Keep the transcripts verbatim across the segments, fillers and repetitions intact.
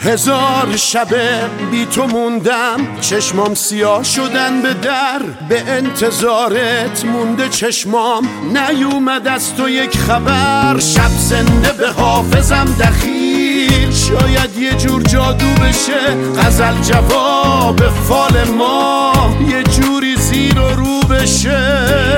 هزار شب بی تو موندم، چشمام سیاه شدن به در. به انتظارت مونده چشمام، نیومد از تو یک خبر. شب زنده به حافظم دخیل، شاید یه جور جادو بشه. غزل جواب فال ما یه جوری زیر و رو بشه.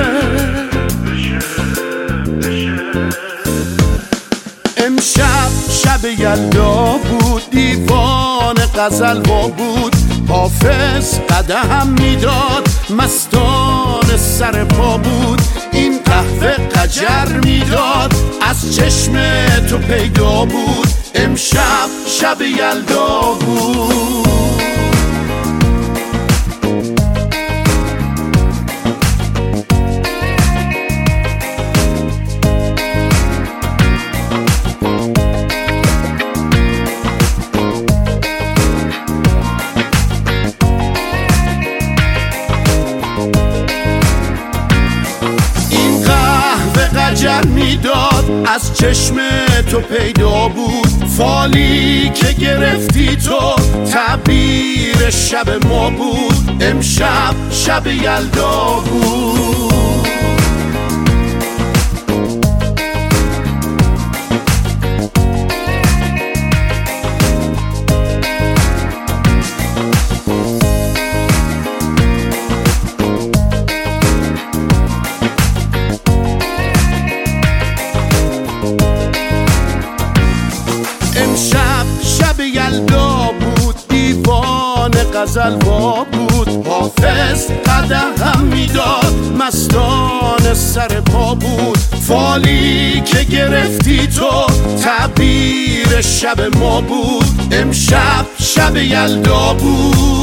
امشب شب یلدا بود، دیوان غزل وا بود. حافظ قدم میداد، مستان سر پا بود. این قهوه قجر میداد، از چشم تو پیدا بود. امشب شب یلدا بود. قجر میداد، از چشم تو پیدا بود. فالی که گرفتی تو تعبیر شب ما بود. امشب شب یلدا بود. امشب شب یلدا بود، دیوان غزل وا بود. حافظ قدم میداد، مستان سر پا بود. فالی که گرفتی تو تعبیر شب ما بود. امشب شب یلدا بود.